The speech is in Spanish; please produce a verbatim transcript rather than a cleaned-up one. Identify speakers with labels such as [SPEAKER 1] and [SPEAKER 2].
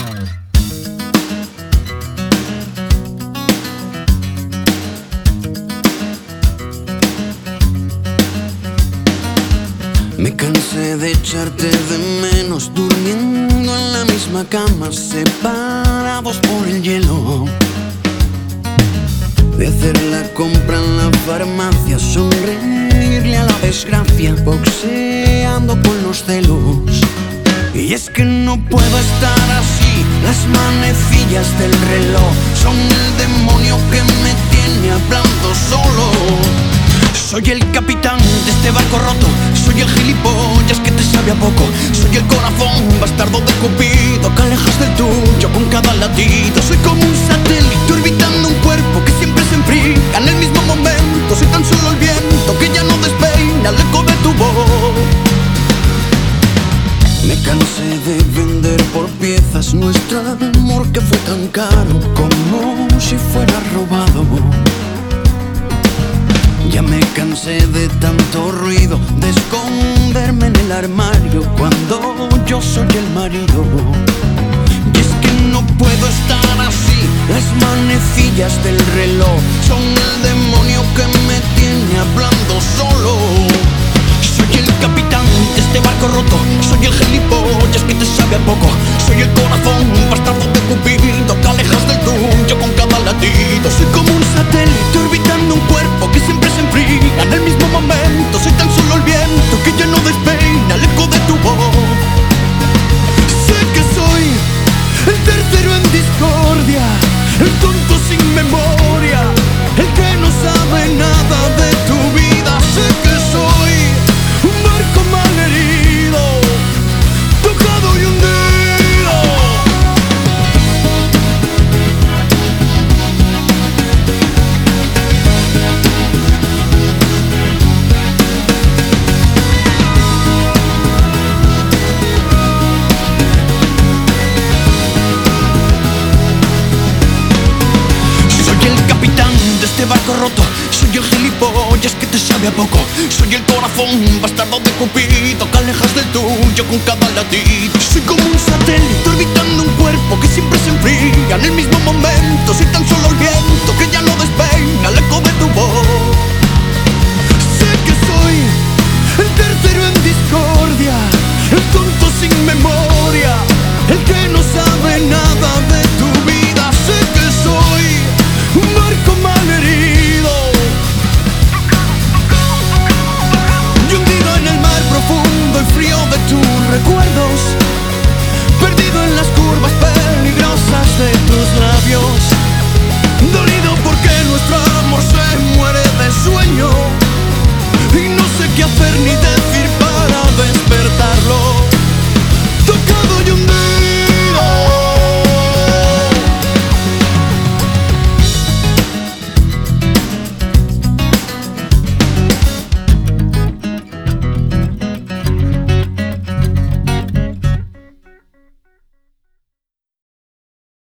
[SPEAKER 1] Me cansé de echarte de menos, durmiendo en la misma cama, separados por el hielo. De hacer la compra en la farmacia, sonreírle a la desgracia, boxeando con los celos. Y es que no puedo estar así, las manecillas del reloj son el demonio que me tiene hablando solo. Soy el capitán de este barco roto, soy el gilipollas que te sabe a poco, soy el corazón bastardo de Cupido que alejas del tuyo con cada latido. Soy como un satélite orbitando un cuerpo que siempre se enfría en el mismo momento. Soy tan solo el viento que ya no despeina el eco de tu voz. Me cansé de vender por piezas nuestro amor que fue tan caro, como si fuera robado. Ya me cansé de tanto ruido, de esconderme en el armario cuando yo soy el marido. Y es que no puedo estar así, las manecillas del reloj son el demonio que me tiene hablando solo. Soy el capitán de este barco roto, soy el gilipollas que te sabe a poco, soy el corazón bastardo de Cupido que alejas del tuyo con cada latido. Soy como un satélite orbitando un cuerpo que siempre se enfría en el mismo momento. Soy tan solo el viento que ya no despeina el eco de tu voz. Sé que soy el tercero en discordia, el tonto sin memoria, el que no sabe nada de tu vida. Sé que soy un barco malherido, tocado y hundido. Este barco roto, soy el gilipollas que te sabe a poco, soy el corazón bastardo de Cupido que alejas del tuyo con cada latido. Soy como un satélite orbitando un cuerpo que siempre se enfría en el mismo momento. Soy tan solo el viento que ya no